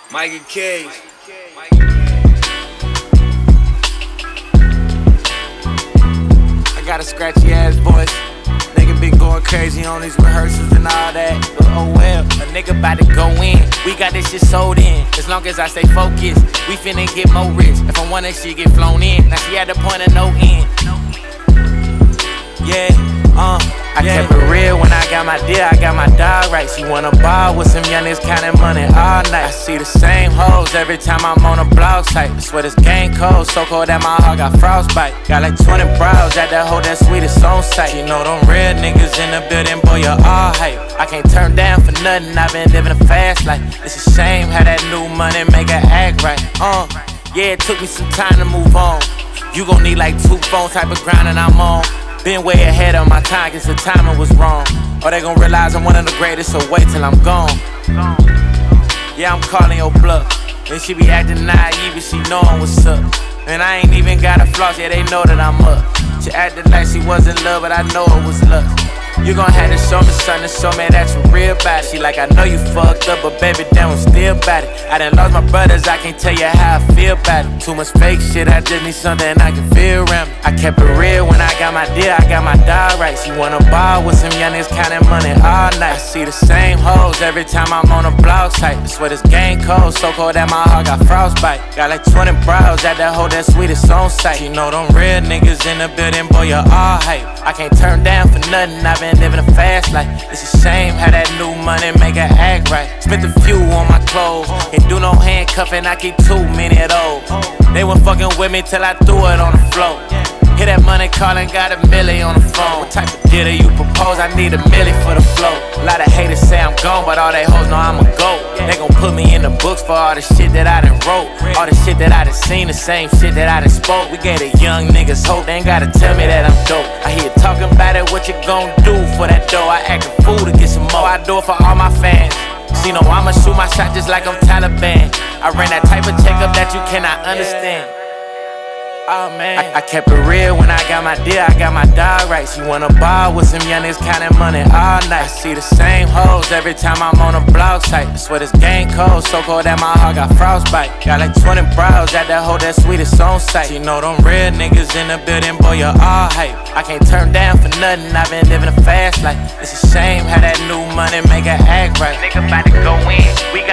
Mikey K. I got a scratchy ass voice. Nigga been going crazy on these rehearsals and all that. But oh well, a nigga bout to go in. We got this shit sold in. As long as I stay focused, we finna get more rich. If I want that shit get flown in. Now she at the point of no end. Yeah, I kept it real when I got my deal, I got my dog right. She wanna ball with some youngins counting money all night. I see the same hoes every time I'm on a blog site. I swear this game cold, so cold that my heart got frostbite. Got like 20 bros at that hoe that sweetest on sight. You know them real niggas in the building, boy, you're all hype. I can't turn down for nothing, I've been living a fast life. It's a shame how that new money make her act right. Yeah, it took me some time to move on. You gon' need like 2 phones type of grinding I'm on. Been way ahead of my time, cause the timing was wrong. Or they gon' realize I'm one of the greatest, so wait till I'm gone. Yeah, I'm calling your bluff. And she be acting naive, but she knowin' what's up. And I ain't even got a floss, yeah, they know that I'm up. She acted like she was in love, but I know it was lust. You gon' have to show me something to show me that you real about it. She like, I know you fucked up, but baby, damn, I'm still about it. I done lost my brothers, I can't tell you how I feel about it. Too much fake shit, I just need something I can feel around me. I kept it real when I got my deal, I got my dog right. She wanna ball with some youngins counting money all night. I see the same hoes every time I'm on a blog site. I swear this game cold, so cold that my heart got frostbite. Got like 20 bros at that hoe that sweetest on sight. You know them real niggas in the building, boy, you're all hype. I can't turn down for nothing, I've been living a fast life. It's a shame how that new money make her act right. Spent a few on my clothes, can't do no handcuffing, I keep too many of those. They were fucking with me till I threw it on the floor. Hear that money calling, got a milli on the phone. What type of deal do you propose? I need a milli for the flow. A lot of haters say I'm gone, but all they hoes know I'm a GOAT. They gon' put me in the books for all the shit that I done wrote. All the shit that I done seen, the same shit that I done spoke. We gave the young niggas hope, they ain't gotta tell me that I'm dope. I hear talking about it, what you gon' do for that dough? I act a fool to get some more, I do it for all my fans. See, no, I'ma shoot my shot just like I'm Taliban. I ran that type of checkup that you cannot understand. Oh man, I kept it real when I got my deal, I got my dog right. She wanna ball with some youngins counting money all night. I see the same hoes every time I'm on a blog site. I swear this game cold, so cold that my heart got frostbite. Got like 20 bros at that hoe that sweetest on sight. You know them real niggas in the building, boy, you're all hype. I can't turn down for nothing, I've been living a fast life. It's a shame how that new money make her act right. Nigga bout to go in, we